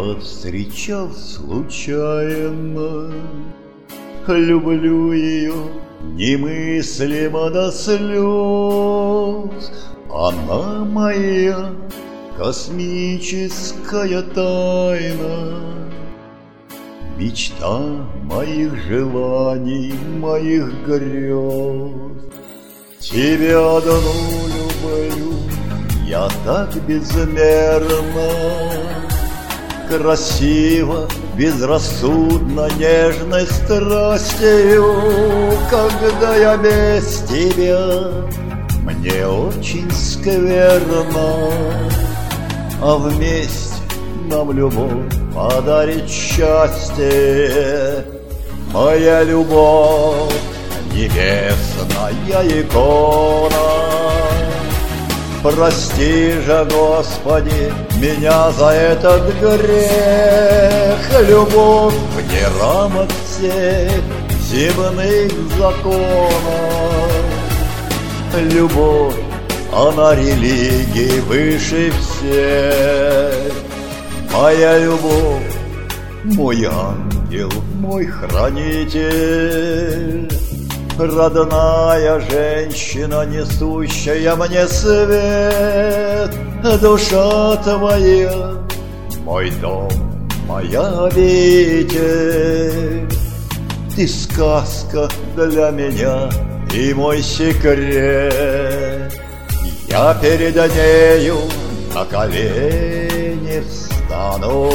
повстречал случайно. Люблю ее немыслимо до слез. Она моя космическая тайна, мечта моих желаний, моих грез. Тебя одну люблю я так безмерно, красиво, безрассудно, нежной страстью. Когда я без тебя, мне очень скверно, а вместе нам любовь подарит счастье. Моя любовь небесная икона, прости же, Господи, меня за этот грех. Любовь вне рамок всех земных законов. Любовь, она религии выше всех. Моя любовь, мой ангел, мой хранитель, родная женщина, несущая мне свет. Душа твоя, мой дом, моя обитель. Ты сказка для меня и мой секрет. Я перед нею на колени встану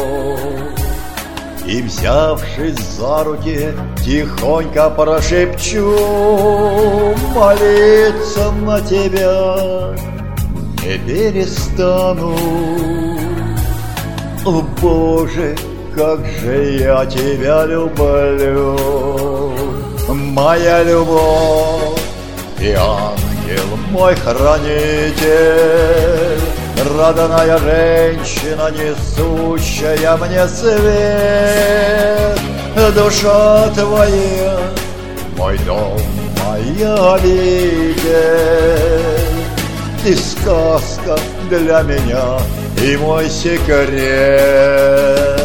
и, взявшись за руки, тихонько прошепчу: молиться на тебя не перестану. О, Боже, как же я тебя люблю! Моя любовь и ангел, мой хранитель, родная женщина, несущая мне свет. Душа твоя, мой дом, моя обитель. Ты сказка для меня и мой секрет.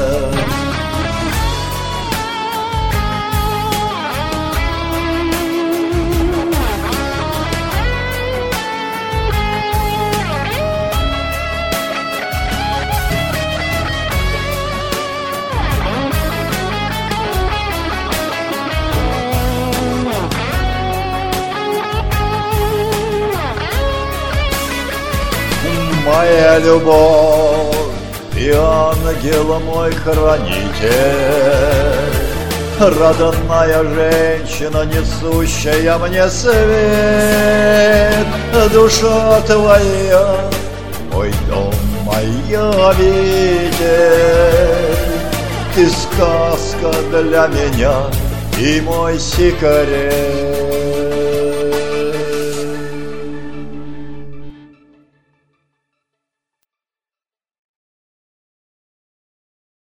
Моя любовь и ангел мой хранитель, родная женщина, несущая мне свет. Душа твоя, мой дом, моя обитель. Ты сказка для меня и мой секрет.